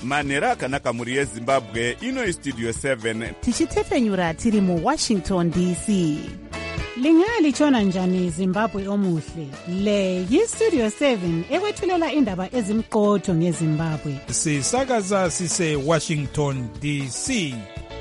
manhero akanaka mhuri yezimbabwe. Ino istudio 7 tichitefenyura tiri muwashington dc. Lingalitshona njani Zimbabwe omuhle? Le yistudio 7 ekwethulela indaba ezimqotho ngeZimbabwe. Sisakaza sise Washington DC.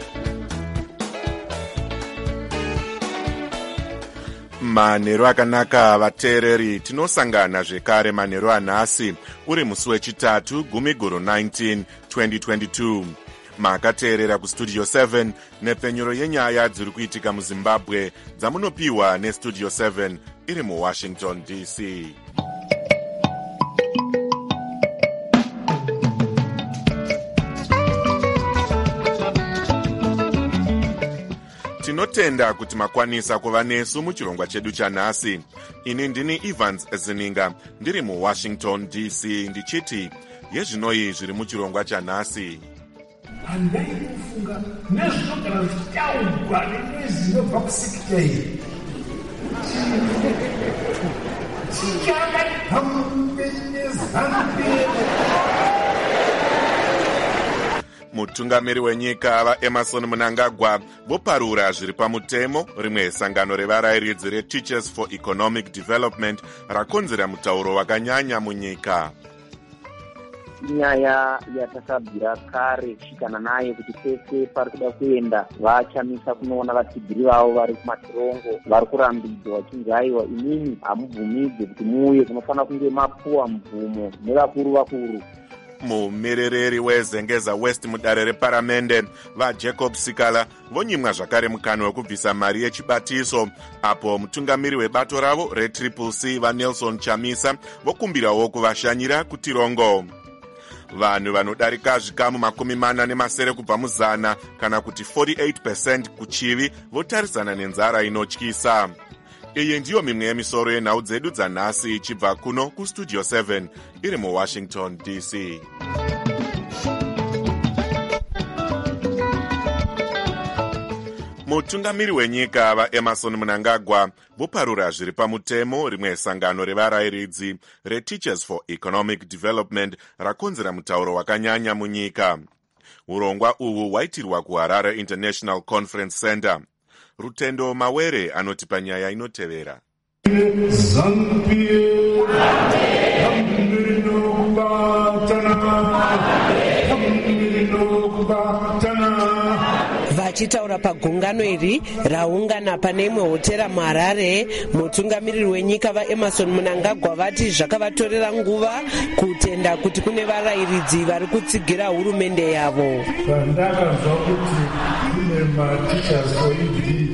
Manhero akanaka vateereri, tinosangana zvekare manhero anhasi uri musi wechitatu 10/19 2022. Makateerera kustudio 7 nepfenyuro yenyaya dziri kuitika muZimbabwe dzamunopiwa nestudio 7 iri muWashington DC. Tinotenda kuti makwanisa kuva nesu muchirongwa chedu chanhasi. Ini ndini Evans Zininga ndiri muWashington DC ndichiti yezvinoi zviri muchirongwa chanhasi. Handai kufunga nezvinogara zvichitaurwa nemwezi inobva ku6 day. Mutungamiri wenyika vaEmmerson Mnangagwa voparura zviri pamutemo rimwe sangano revarayiridzi reTeachers for Economic Development rakonzera mutauro wakanyanya munyika. Nyaya yatakabvira kare kusvikana nayo kuti pese pari kuda kuenda vachamisa kunoona vatsigiri vavo vari kumatirongo vari kurambidzwa vachinzi aiwa inini hamubvumidze kuti muuye kunofanira kunge mapuwa mubvumo nevakuru. Mumirereri weZengeza West mudare reparamende vaJacob Sikala vonyimwa zvakare mukana wekubvisa mari yechibatiso, apo mutungamiri webato ravo reCCC vaNelson Chamisa vokumbirawo kuvashanyira kutirongo. Vanhu vanodarika zvikamu 47 kubva muzana kana kuti 48% kuchivi votarisana nenzara inotyisa. Iyi ndiyo mimwe yemisoro yenhau dzedu dzanhasi ichibva kuno kustudio 7 iri muWashington DC. Mutungamiri wenyika vaEmmerson Mnangagwa voparura zviri pamutemo rimwe sangano revarayiridzi reTeachers for Economic Development rakonzera mutauro wakanyanya munyika. Urongwa uhu hwaitirwa kuHarare International Conference Center. Rutendo Mawere anoti panyaya inotevera. Vachitaura pagungano iri raungana pane imwe hotera muHarare, mutungamiriri wenyika vaEmmerson Mnangagwa vati zvakavatorera nguva kutenda kuti kune varayiridzi vari kutsigira hurumende yavo. Pandakazva kuti kune maTeachers for ED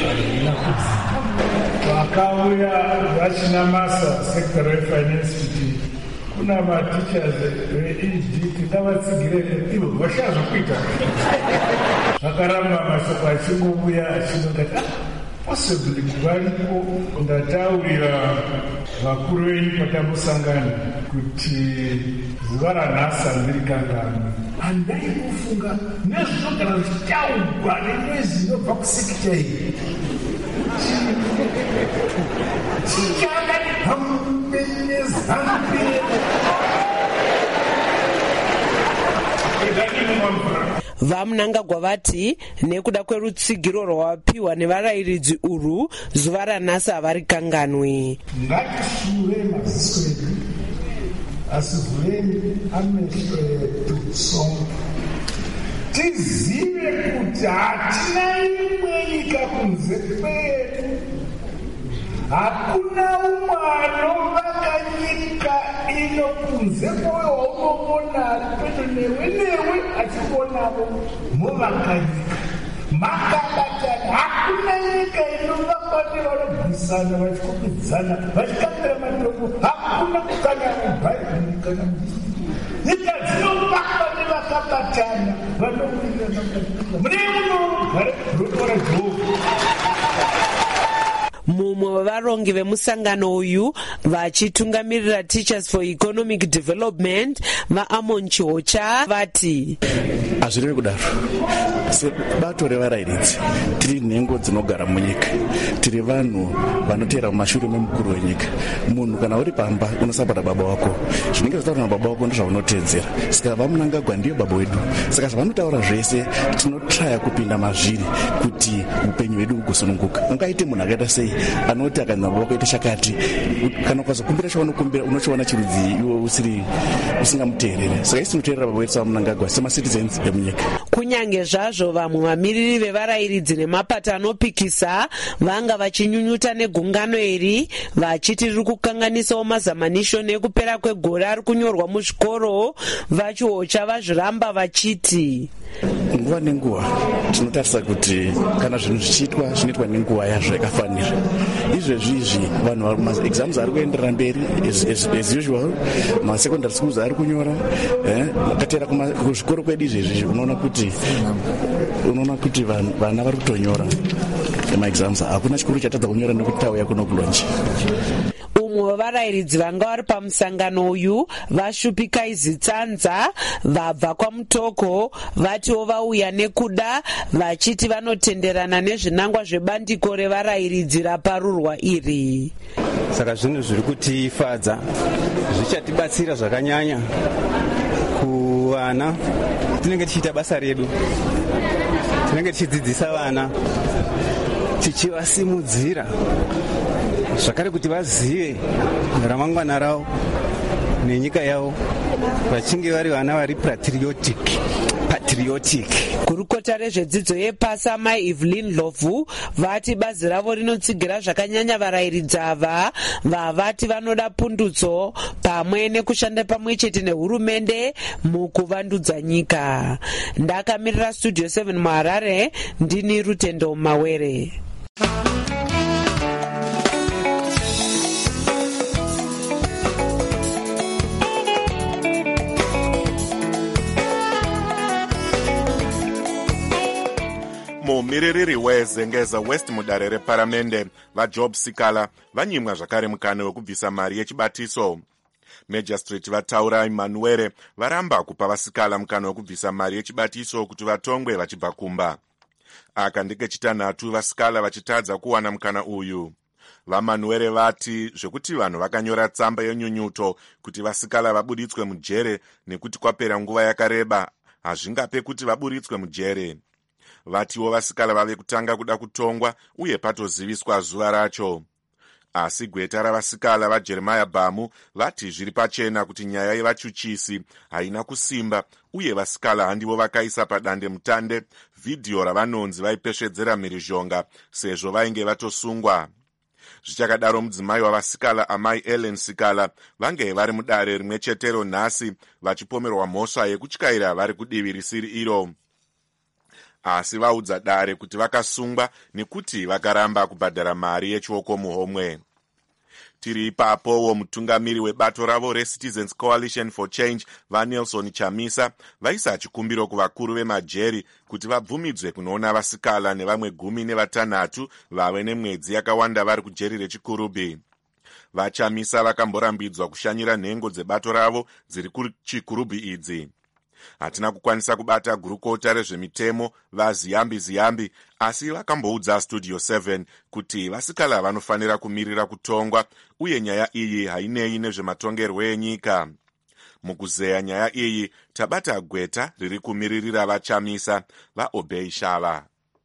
vakauya vachina masa sekitari refinance kuti kuna maTeachers veED tingavatsigirei, ivo vashazvokuita. Vakaramba mashoko achingobuya achinongati possibly varipo. Ndataurira vakuru venyu patambosangana kuti zuva ranhasi handirikanganwi. Handai kufunga nezvinogara zvichitaurwa nemwezi inobva ku6 day. VaMnangagwa vati nekuda kwerutsigiro rwawapiwa nevarayiridzi urwu zuva ranhasi havarikanganwi. Ngatishure maziso edu asi vhureni ameso edu songa tizive kuti hatina imwe nyika kunze kwedu. Hakuna umwe anovaka nyika ino kunze kwewe waunobona ari pedo newe achionavo movaka nyika makabatana. Hakuna nyika inovakwa nevanorwisana vachikopidzana vachikambira matombo. Hakuna kukanya mubhaibheri kana nyika dzinovakwa nevakabatana vanowirirana. Mune unogare rudo rweJehovha. umwe wevarongi vemusangano uyu vachitungamirira Teachers for Economic Development vaAmon Chihocha vati hazvirevi kudaro. Sebato revarairidzi tiri nhengo dzinogara munyika, tiri vanhu vanotevera mumashure memukuru wenyika. Munhu kana uri pamba unosapota baba wako, zvinenge zvataura nababa wako ndozvaunotedzera. Saka vaMunangagwa ndiyo baba wedu. Saka zvavanotaura zvese tinotraya kupinda mazviri kuti upenyu hwedu hugosununguka. Ungaite munhu akaita sei anoti akanzi baba wako ite chakati, kana ukazokumbira chaunokumbira unochiona chirudzi iwe usingamuteerere. Saka isi tinoteerera baba wedu saMunangagwa semacitizens emunyika. Kunyange zvazvo vamwe vamiriri vevarairidzi nemapato anopikisa vanga vachinyunyuta negungano iri vachiti riri kukanganisawo mazamanishoni ekupera kwegore ari kunyorwa muzvikoro, vaChihocha vazviramba vachiti nguva nenguva tinotarisa kuti kana zvinhu zvichiitwa zvinoitwa nenguva yazvo yakafanira. Izvezvi vanhu maexams ari kuenderera mberi as usual, masecondary schools ari kunyora, makatera kuzvikoro kwedu izvezvi unoona kuti vana vari kutonyora emaexams. Hakuna chikuru chatadza kunyora nekuti tauya kuno kulonji. umwe wevarairidzi vanga vari pamusangano uyu vaShupikai Zitsanza vabva kwaMutoko vatiwo vauya nekuda vachiti vanotenderana nezvinangwa zvebandiko revarairidzi raparurwa iri. Saka zvinhu zviri kutifadza zvichatibatsira zvakanyanya kuvana. Tinenge tichiita basa redu, tinenge tichidzidzisa vana tichivasimudzira zvakare kuti vazive ramangwana ravo nenyika yavo vachinge vari vana vari patriotic. Kurukota rezvedzidzo yepasi Mai Evelyn Lovu vati bazi ravo rinotsigira zvakanyanya varairidzi ava vavati vanoda pundutso pamwe nekushanda pamwe chete nehurumende mukuvandudza nyika. Ndakamirira Studio 7 muHarare, ndini Rutendo Mawere. mumiririri wezengeza West mudare reparamende vaJob Sikala vanyimwa zvakare mukana wekubvisa mari yechibatiso. Magistrate vataura Emmanuel varamba kupa vaSikala mukana wekubvisa mari yechibatiso kuti vatongwe vachibva kumba. Aka ndike chitanhatu vaSikala vachitadza kuwana mukana uyu. VaManuere vati zvekuti vanhu vakanyora tsamba yenyunyuto kuti vaSikala vabuditswe mujere nekuti kwapera nguva yakareba hazvingape kuti vaburitswe mujere. Vatiwo vaSikala vave kutanga kuda kutongwa uye patoziviswa zuva racho. Asi gweta ravaSikala vaJeremiah Bhamu vati zviri pachena kuti nyaya yevachuchisi haina kusimba uye vaSikala handivo vakaisa padande mutande vhidhiyo ravanonzi vaipesvedzera mhirizhonga sezvo vainge vatosungwa. Zvichakadaro mudzimai wavaSikala Amai Ellen Sikala vange vari mudare rimwe chetero nhasi vachipomerwa mhosva yekutyaira vari kudivi risiri iro. Asi vaudza dare kuti vakasungwa nekuti vakaramba kubhadhara mari yechioko muhomwe. Tiri ipapowo mutungamiri webato ravo reCitizens Coalition for Change vaNelson Chamisa vaisa chikumbiro kuvakuru vemajeri kuti vabvumidzwe kunoona vaSikala nevamwe 16 vave nemwedzi yakawanda vari kujeri rechikurubhi. VaChamisa vakamborambidzwa kushanyira nhengo dzebato ravo dziri kuchikurubhi idzi. Hatina kukwanisa kubata gurukota rezvemitemo vaZiyambi asi vakamboudza Studio 7 kuti vaSikala vanofanira kumirira kutongwa uye nyaya iyi hainei nezvematongerwo enyika. Mukuzeya nyaya iyi tabata gweta riri kumiririra vaChamisa vaObey Shava.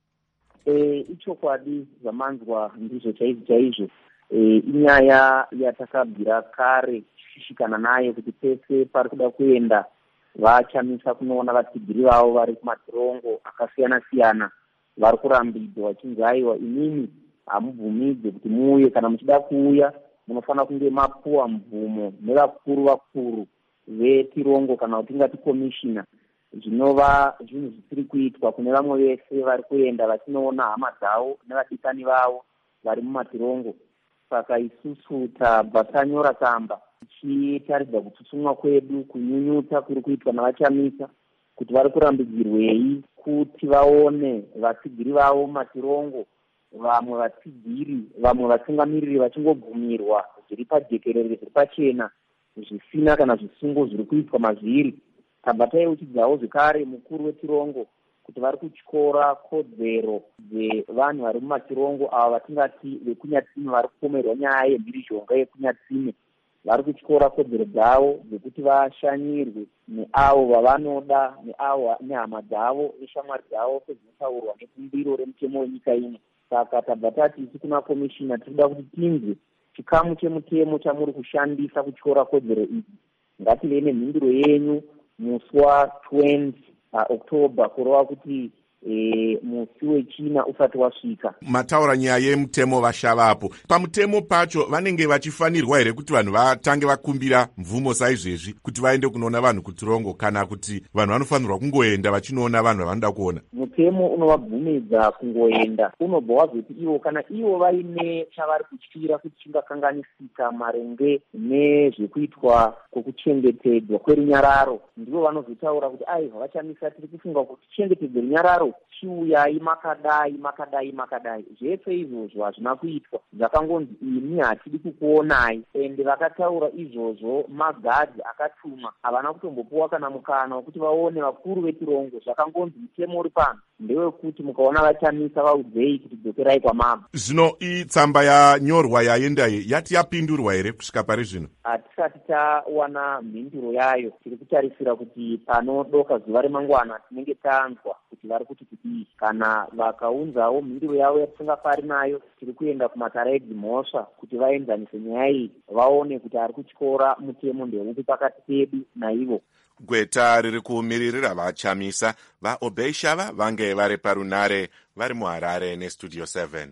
Ichokwadi zvamanzwa ndizvo chaizvo inyaya yatakabvira kare tichishikana nayo kuti pese pari kuda kuenda vaChamisa kunoona vatsigiri vavo vari kumatirongo akasiyana-siyana vari kurambidzwa vachinzi aiwa inini hamubvumidze kuti muuye, kana muchida kuuya munofanira kunge mapuwa mvumo nevakuru vetirongo kana kuti tingati komishina. Zvinova zvinhu zvisiri kuitwa kune vamwe vese vari kuenda vachinoona hama dzavo nevadikani vavo vari mumatirongo. Saka isusu tabva tanyora tsamba tichitaridza kutsutsumwa kwedu kunyunyuta kuri kuitwa navaChamisa kuti vari kurambidzirwei kuti vaone vatsigiri vavo matirongo vamwe vatsigiri, vamwe vatungamiriri vachingobvumirwa zviri pajekerere, zviri pachena, zvisina kana zvisungo zviri kuitwa mazviri. Tabva taiuchidzawo zvekare mukuru wetirongo kuti vari kutyora kodzero dzevanhu vari mumachirongo ava vatingati vekunyatsime vari kupomerwa nyaya yemhirizhonga yekunyatsime. Vari kutyora kodzero dzavo dzekuti vashanyirwe neavo vavanoda, neavo nehama dzavo neshamwari dzavo sezvinotaurwa nekumbiro remutemo wenyika ino. Saka tabva tati isi kuna komishina tirikuda kuti tinzwe chikamu chemutemo chamuri kushandisa kutyora kodzero idzi. Ngativei nemhinduro yenyu musi wa20 Oktoba kurova kuti musi wechina usati wasvika. Mataura nyaya yemutemo vashavapo. Pamutemo pacho vanenge vachifanirwa here kuti vanhu vatange vakumbira mvumo saizvezvi kuti vaende kunoona vanhu kutirongo, kana kuti vanhu vanofanirwa kungoenda vachinoona vanhu vavanoda kuona? Mutemo unovabvumidza kungoenda. Unobva wazoti ivo kana ivo vaine chavari kutyira kuti chingakanganisika maringe nezvekuitwa kwekuchengetedzwa kwerunyararo, ndivo vanozotaura kuti aiva vachamisa, tiri kufunga kuti chengetedzo runyararo chiuyai makadai. Zvese izvozvo hazvina kuitwa, zvakangonzi ini hatidi kukuonai. Ende vakataura izvozvo magadhi akatumwa havana kutombopuwa kana mukana wekuti vaone vakuru vetirongo. Zvakangonzi mutemo uri pano ndewekuti mukaona vachamisa vaudzei kuti dzokerai kwamabva. Zvino itsamba yanyorwa yaenda yati yapindurwa here kusvika pari zvino? Hatisati tawana mhinduro yayo. Tiri kutarisira kuti panodoka zuva remangwana tinenge tanzwa kuti vari kuti kudii. Kana vakaunzawo mhinduro yavo yatisingafari nayo, tiri kuenda kumataraidzi mhosva kuti vaenzanise nyaya iyi, vaone kuti ari kutyora mutemo ndeupi pakati pedu naivo. Gweta riri kumiririra vachamisa vaObey Shava vange vari parunare vari muHarare neStudio 7.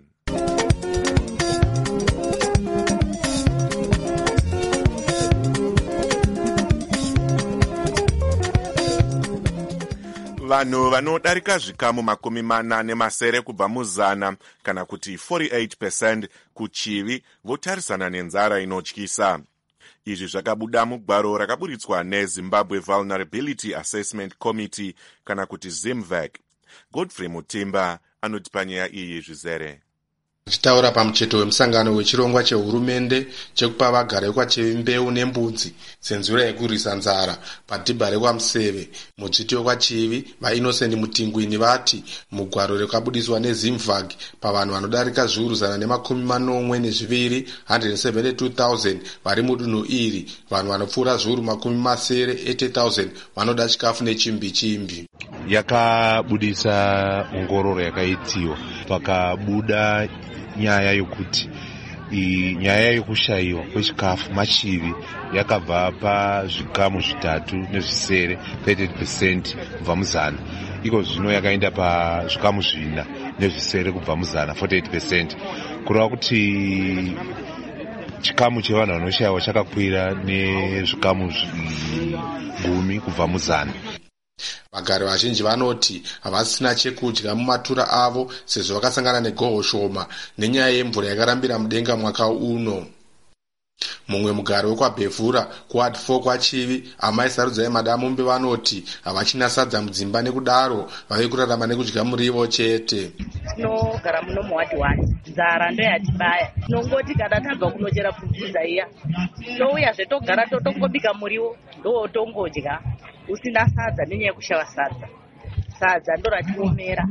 Vanhu vanodarika zvikamu 47 kubva muzana kana kuti 48% kuchivi votarisana nenzara inotyisa. Izvi zvakabuda mugwaro rakaburitswa neZimbabwe Vulnerability Assessment Committee kana kuti ZIMVAC. Godfrey Mutimba anotipa nyaya iyi zvizere. Achitaura pamucheto wemusangano wechirongwa chehurumende chekupa vagari vekwaChevi mbeu nembudzi senzura yekurwisa nzara padhibha rekwaMuseve, mudziti wekwaChevi vaInnocent Mutingwini vati mugwaro rekabudiswa neZimVAC pavanhu vanodarika zviuru 142 172,000 vari mudunhu iri, vanhu vanopfuura zviuru 80,000 vanoda chikafu nechimbi. Yakabudisa ongororo yakaitiwa pakabuda nyaya yokuti nyaya yekushayiwa kwechikafu machivi yakabva pazvikamu 3.7 30% kubva muzana. Iko zvino yakaenda pazvikamu 4.7 kubva muzana 48%. Kureva kuti chikamu chevanhu vanoshayiwa chakakwira nezvikamu 10 kubva muzana. Vagari vazhinji vanoti havasina chekudya mumatura avo sezvo vakasangana negoho shoma nenyaya yemvura yakarambira mudenga mwaka uno. Mumwe mugari wekwaBhevhura kuward 4 kwaChivi, amai Sarudzai Madamumbe vanoti havachina sadza mudzimba nekudaro vave kurarama nekudya murivo chete. Tinogara muno muward 1, nzara ndo yatibaya. Tinongoti kana tabva kunochera pfupfuza iya touya zvetogara totongobika muriwo ndotongodya usina sadza nenyaya yekushava sadza ndo ratiomera.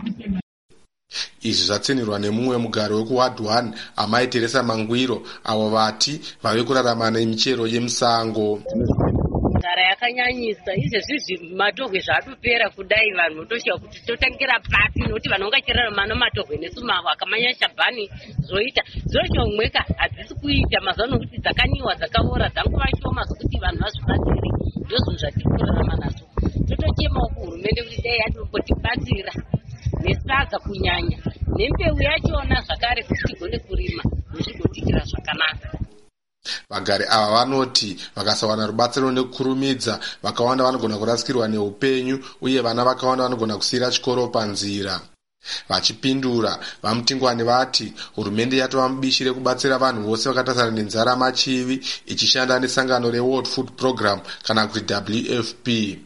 Izvi zvatsinirwa nemumwe mugari wekuward 1 amai Teresa Mangwiro, avo vati vave kurarama nemichero yemusango. Nzara yakanyanyisa izvezvi matogwe zvatopera kudai vanhu votoshiwa kuti totangira papi nokuti vanhu vangacherarama nomatogwe nesumavo akamanyasha bhani zoita zochomweka hadzisi kuita mazuva nokuti dzakanyiwa dzakaora dzangova shoma zvokuti vanhu vazvibatsiri. Ndozvinhu zvatiri kurarama nazvo. Totochemawo kuhurumende kuti dai yatombotibatsira nesadza kunyanya nembeu yachona zvakare kuti tigone kurima zvigotikira zvakanaka. Vagari ava vanoti vakasawana rubatsiro nekukurumidza vakawanda vanogona kurasikirwa neupenyu uye vana vakawanda vanogona kusiyira chikoro panzira. Vachipindura, vaMutingwani vati hurumende yatova mubishi rekubatsira vanhu vose vakatasana nenzara machivi ichishanda nesangano reWorld Food Program kana kuti WFP.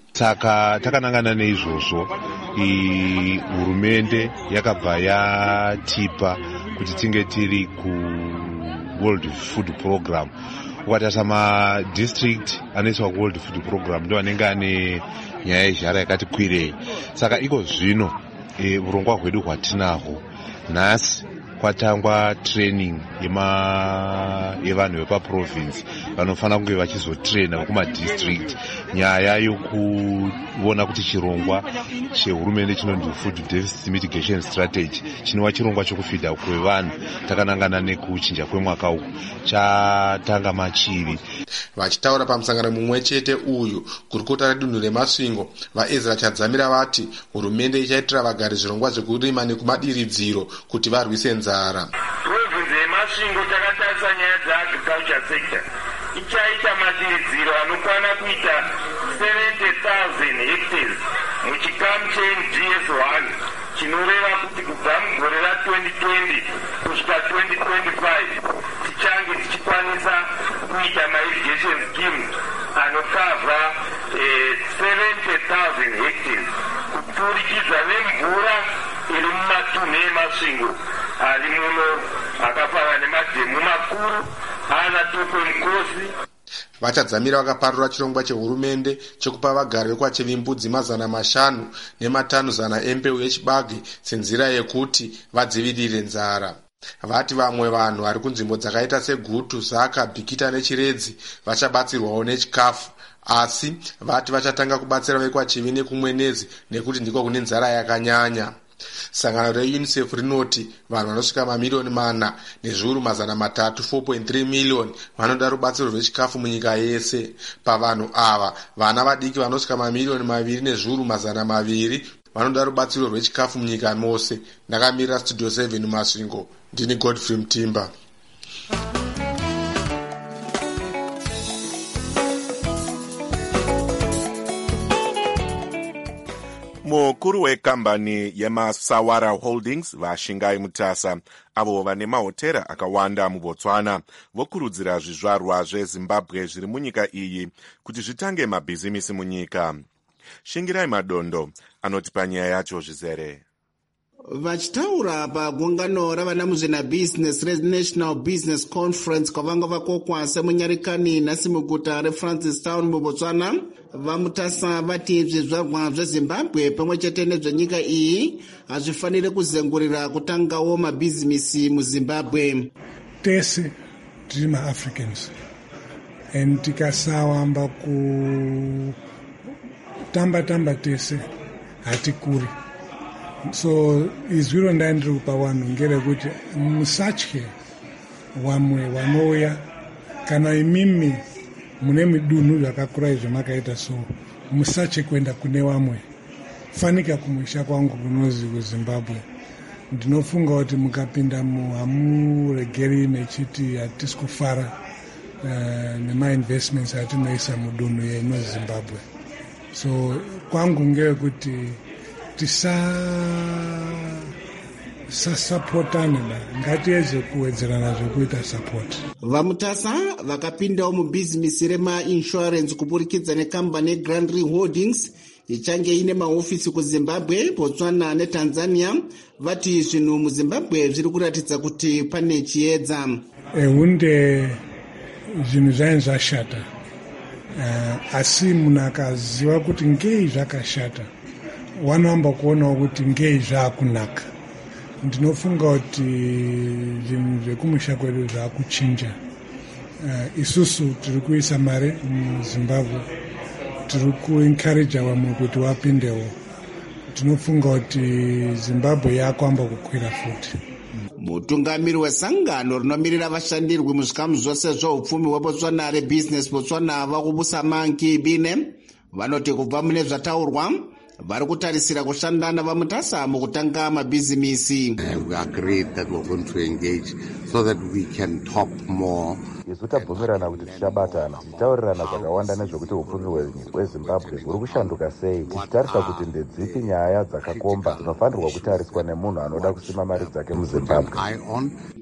saka takanangana neizvozvo hurumende yakabva yatipa kuti tinge tiri kuworld food program. Ukatarisa madistrict anoiswa kuworld food program ndo anenge ane nyaya yezhara yakati kwirei. Saka iko zvino urongwa hwedu hwatinahwo nhasi kwatangwa training yevanhu vepaprovince vanofanira kunge vachizotraina kumadistrict nyaya yokuona kuti chirongwa chehurumende chinonzi food deficit mitigation strategy chinova chirongwa chokufidha kwevanhu takanangana nekuchinja kwemwaka uku chatanga Machivi. Vachitaura pamusangano mumwe chete uyu kurukota redunhu remasvingo, vaEzra Chadzamira vati hurumende ichaitira vagari zvirongwa zvekurima nekumadiridziro kuti varwise nzara. Province yemasvingo takatarisa nyaya dzeagriculture sector ichaita madiridziro anokwana kuita 70,000 hectares muchikamu cheNGS1 chinoreva kuti kubva mugore ra2020 kusvika 2025 tichange tichikwanisa kuita mairrigation scheme anokavha 70,000 hectares kupfurikidza nemvura iri mumatunhu emasvingo ari muno akafanana nemadhemu makuru ana Tokwe Mukosi. Vachadzamira vakaparura chirongwa chehurumende chekupa vagari vekwaChevi mbudzi 500 nematani embeu yechibage senzira yekuti vadzivirire nzara. Vati vamwe vanhu vari kunzvimbo dzakaita seGutu, Zaka, Bhikita neChiredzi vachabatsirwawo nechikafu, asi vati vachatanga kubatsira vekwaChevi nekumwenezi nekuti ndiko kune nzara yakanyanya. Sangano reUNICEF rinoti vanhu vanosvika mamiliyoni 4 nezviuru 300 4.3 miliyoni vanoda rubatsiro rwechikafu munyika yese. Pavanhu ava vana vadiki vanosvika mamiliyoni 2 nezviuru 200 vanoda rubatsiro rwechikafu munyika mose. Ndakamirira Studio 7 Masvingo, ndini Godfrey Mtimba. Mukuru wekambani yeMasawara Holdings vaShingai Mutasa avo vane mahotera akawanda muBotswana vokurudzira zvizvarwa zveZimbabwe zviri munyika iyi kuti zvitange mabhizimisi munyika. Shingirai Madondo anoti panyaya yacho zvizere. Vachitaura pagungano ravanamuzvina business reNational Business Conference kwavanga vakokwa semunyarikani nhasi muguta reFrancistown muBotswana, vaMutasa vati zvizvarwa zveZimbabwe pamwe chete nezvenyika iyi hazvifaniri kuzengurira kutangawo mabhizimisi muZimbabwe. Tese tiri maAfricans and tikasawamba kutamba tese hatikuri. So izwi rondandiri kupa vanhu ngerekuti musatye vamwe vanouya kana imimi mune midunhu zvakakura izvo makaita so musatye kuenda kune vamwe. Fanika kumusha kwangu kunozi kuZimbabwe. Ndinofunga kuti mukapinda hamuregeri mechiti hatisi kufara nemainvestments atinoisa mudunhu yeinoZimbabwe. So kwangu ngekuti tisasapotane ngatiedze kuwedzerana zvekuita support. VaMutasa vakapindawo mubhizimisi remainsurance kuburikidza nekambani yeGrandry Holdings ichange ine mahofisi kuZimbabwe, Botswana neTanzania. Vati zvinhu muZimbabwe zviri kuratidza kuti pane chiedza. Hunde zvinhu zvainge zvashata, asi munhu akaziva kuti ngei zvakashata wanoamba kuonawo kuti ngei zvaakunaka. Ndinofunga kuti zvinhu zvekumusha kwedu zvaakuchinja. Isusu tiri kuisa mari muZimbabwe, tiri kuencourage vamwe kuti vapindewo. Tinofunga kuti Zimbabwe yakuamba kukwira futi. Mutungamiri wesangano rinomirira vashandirwi muzvikamu zvose zveupfumi hweBotswana reBusiness Botswana vakubusa Manki Bine vanoti kubva mune zvataurwa vari kutarisira kushanda navaMutasa mukutanga mabhizimisi. We agreed that we're going to engage so that we can talk more. Isu tabvumirana kuti tichabatana tichitaurirana zvakawanda nezvekuti upfumi hweZimbabwe huri kushanduka sei, tichitarisa kuti ndedzipi nyaya dzakakomba dzinofanirwa kutariswa nemunhu anoda kusima mari dzake muZimbabwe.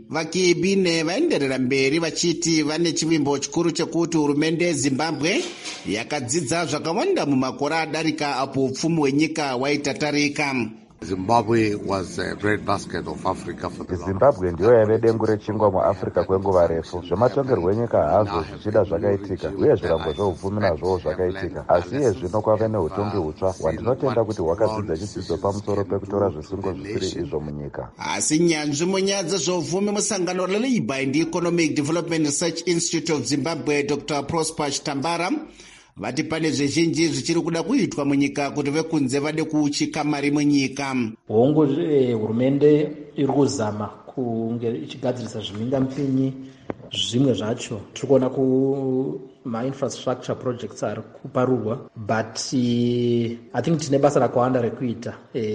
vakibine vaenderera mberi vachiti vane chivimbo chikuru chekuti hurumende yezimbabwe yakadzidza zvakawanda mumakore adarika apo upfumi hwenyika waitatarika. Zimbabwe was a breadbasket of Africa for the Zimbabwe ndiyo yaive dengu rechingwa muAfrica kwenguva refu. Zvematongerwo enyika hazvo zvichida zvakaitika uye zvirango zveupfumi nazvowo zvakaitika, asi iye zvino kwave neutongi hutsva hwandinotenda kuti hwakadzidza chidzidzo pamusoro pekutora zvisungo zvisiri izvo munyika. Asi nyanzvi munyaya dzezveupfumi musangano reLabour and Economic Development Research Institute of Zimbabwe Dr. Prosper Chitambara vati pane zvizhinji zvichiri kuda kuitwa munyika kuti vekunze vade kuuchika mari munyika. Hongu hurumende iri kuzama kunge ichigadzirisa zvimhingamupinyi zvimwe zvacho tiri kuona kuma-infrastructure projects ari kuparurwa, but I think tine basa rakawanda rekuita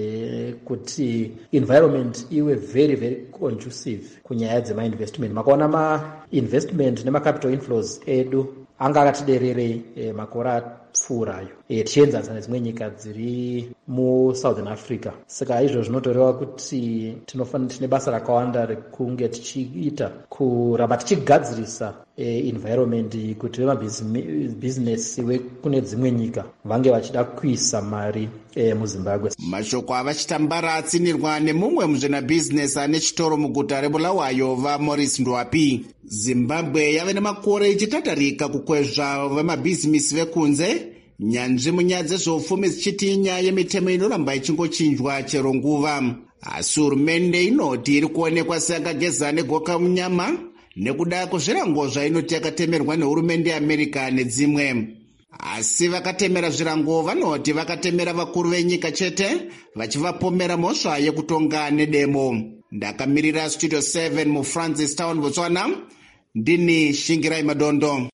kuti environment iwe very very conducive kunyaya dzema-investment. Makaona ma-investment nema-capital inflows edu anga akatidererei makore apfuurayo tichienzanisa nedzimwe nyika dziri muSouthern Africa. Saka izvo zvinotoreva kuti tine basa rakawanda rekunge tichiita kuramba tichigadzirisa environment kuti vemabhizinesi kune dzimwe nyika vange vachida kuisa mari muZimbabwe. Mashoko avachitambara atsinirwa nemumwe muzvinabhizinesi ane chitoro muguta reBulawayo vaMorris Ndwapi. Zimbabwe yave nemakore ichitatarika kukwezva vemabhizinesi vekunze, nyanzvi munyaya dzezveupfumi dzichiti nyaya yemitemo inoramba ichingochinjwa chero nguva. Asi hurumende inoti iri kuonekwa seyakageza negoka munyama nekuda kwezvirango zvainoti yakatemerwa nehurumende yeAmerica nedzimwe. Asi vakatemera zvirango vanoti vakatemera vakuru venyika chete, vachivapomera mhosva yekutonga nedemo. Ndakamirira Studio 7 muFrancistown, Botswana, ndini Shingirai Madondo.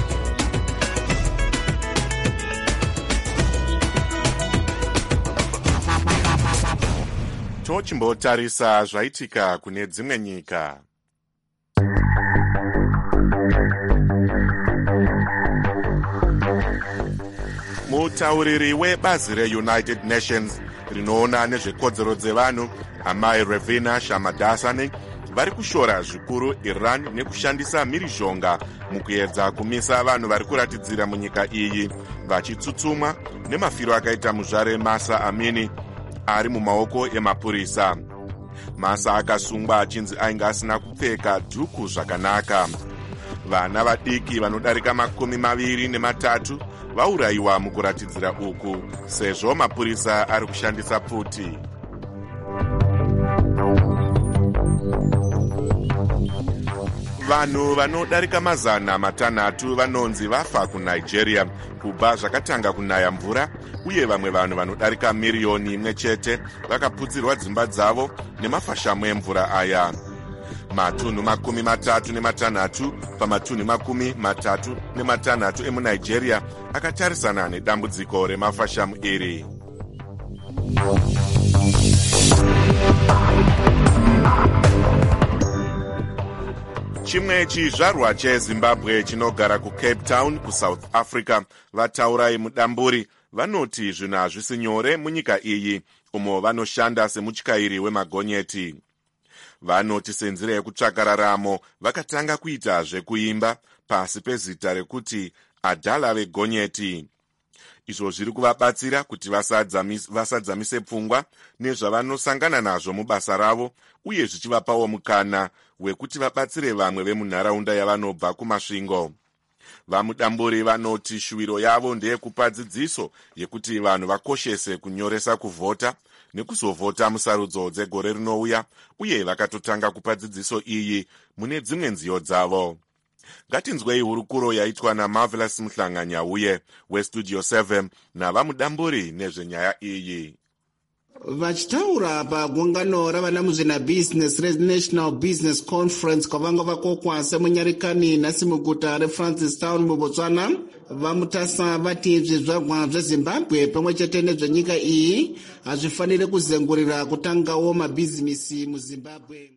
Tochimbotarisa zvaitika kune dzimwe nyika. Mutauriri webazi reUnited Nations rinoona nezvekodzero dzevanhu amai Ravina Shamdasani vari kushora zvikuru Iran nekushandisa mhirizhonga mukuedza kumisa vanhu vari kuratidzira munyika iyi vachitsutsumwa nemafiro akaita muzvare Masa Amini ari mumaoko emapurisa. Masa akasungwa achinzi ainge asina kupfeka dhuku zvakanaka. Vana vadiki vanodarika 23 vaurayiwa mukuratidzira uku sezvo mapurisa ari kushandisa puti. Vanhu vanodarika 600 vanonzi vafa kuNigeria kubva zvakatanga kunaya mvura, uye vamwe vanhu vanodarika 1,000,000 chete vakaputsirwa dzimba dzavo nemafashamo emvura aya. Matunhu 36 pamatunhu 36 emuNigeria akatarisana nedambudziko remafashamu iri. Chimwe chizvarwa cheZimbabwe chinogara kuCape Town kuSouth Africa vataurai mudamburi vanoti zvinhu hazvisi nyore munyika iyi umo vanoshanda semutyairi wemagonyeti. Vanoti senzira yekutsvaka raramo vakatanga kuita zvekuimba pasi pezita rekuti adhala vegonyeti. Izvo zviri kuvabatsira kuti vasadzamise pfungwa nezvavanosangana nazvo mubasa ravo, uye zvichivapawo mukana wekuti vabatsire vamwe vemunharaunda yavanobva kumasvingo. Vamudamburi vanoti shuwiro yavo ndeyekupa dzidziso yekuti vanhu vakoshese kunyoresa kuvhota nekuzovhota musarudzo dzegore rinouya, uye vakatotanga kupa dzidziso iyi mune dzimwe nziyo dzavo. Ngatinzwei hurukuro yaitwa naMarvelous Muhlanganyauye weStudio 7 navamudamburi nezvenyaya iyi. Vachitaura pagungano ravana muzvinabhizinesi reNational Business Conference kwavanga vakokwa semunyarikani nhasi muguta reFrancistown muBotswana, vamutasa vati zvizvarwa zveZimbabwe pamwe chete nezvenyika iyi hazvifaniri kuzengurira kutangawo mabhizinesi muZimbabwe.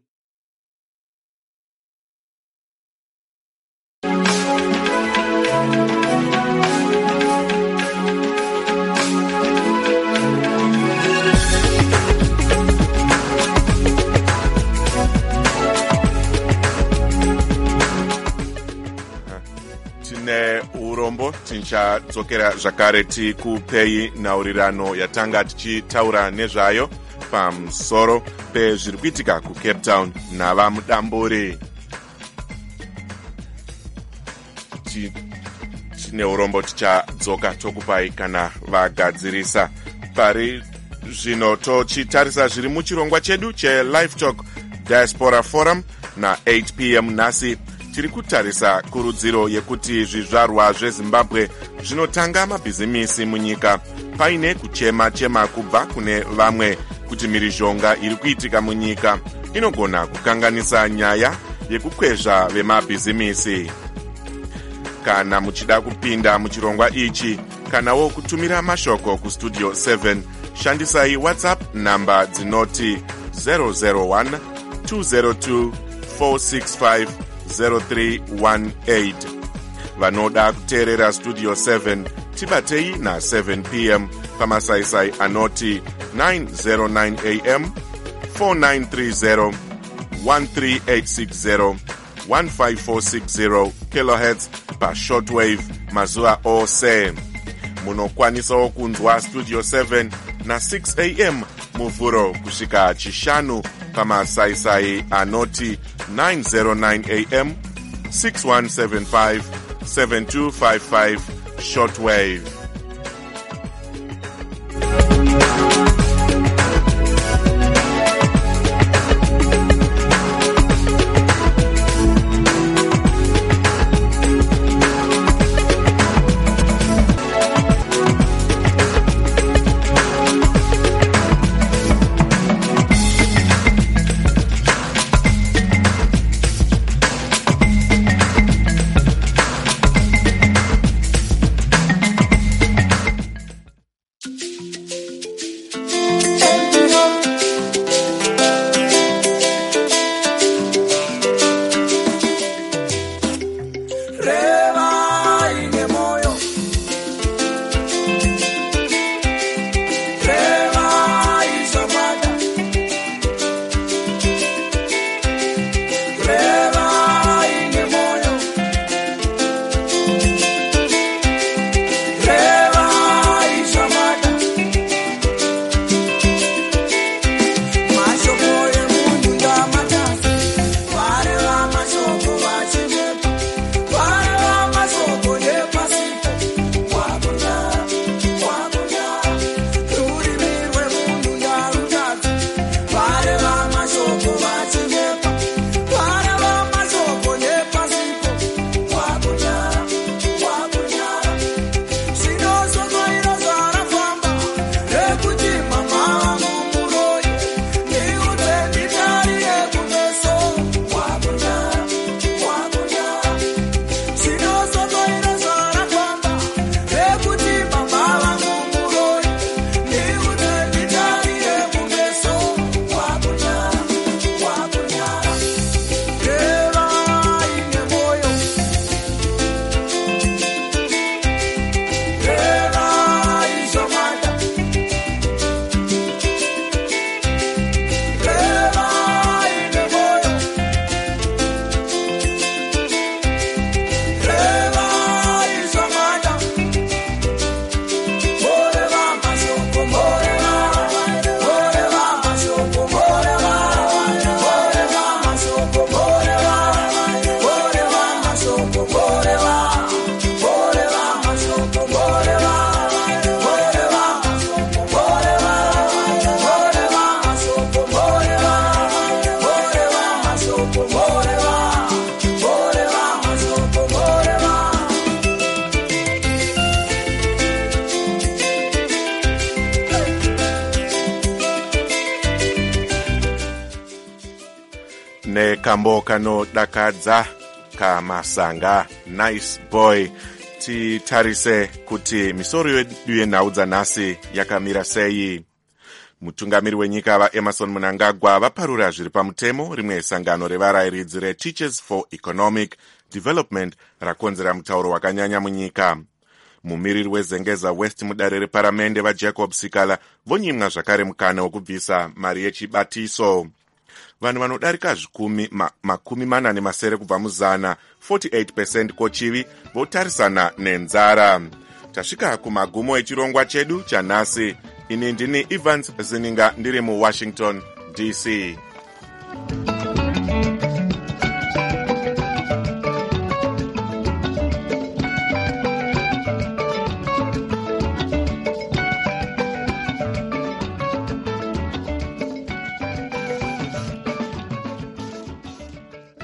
ipapo tichadzokera zvakare tikupei nhaurirano yatanga tichitaura nezvayo pamusoro pezviri kuitika kucape town navamudamburi. Tine urombo tichadzoka tokupai kana vagadzirisa. Pari zvino tochitarisa zviri muchirongwa chedu chelive talk diaspora forum na 8 p.m. nhasi. Tiri kutarisa kurudziro yekuti zvizvarwa zvezimbabwe zvinotanga mabhizimisi munyika paine kuchema kubva kune vamwe kuti mhirizhonga iri kuitika munyika inogona kukanganisa nyaya yekukwezva vemabhizimisi. Kana muchida kupinda muchirongwa ichi kanawo kutumira mashoko kustudio 7 shandisai whatsapp namba dzinoti 001 202 465 0318. Vanoda kuteerera studio 7 tibatei na 7 p.m. pamasaisai anoti 909 am 4930 13860 15460 kilohertz pashortwave mazuva ose. Munokwanisawo kunzwa studio 7 na 6 am muvhuro kusvika chishanu pamasaisai anoti 909 am 6175 7255 shortwave. Nekambo kanodakadza kamasanga Nice Boy. Titarise kuti misoro yedu yenhau dzanhasi yakamira sei. Mutungamiri wenyika vaEmmerson Mnangagwa vaparura zviri pamutemo rimwe sangano revarayiridzi reTeachers for Economic Development rakonzera mutauro wakanyanya munyika. Mumiriri wezengeza West mudare reparamende vaJacob Sikala vonyimwa zvakare mukana wokubvisa mari yechibatiso. vanhu vanodarika makumi mana nemasere kubva muzana 48% kochivi votarisana nenzara. Tasvika kumagumo echirongwa chedu chanhasi. Ini ndini Evans Zininga ndiri muWashington DC.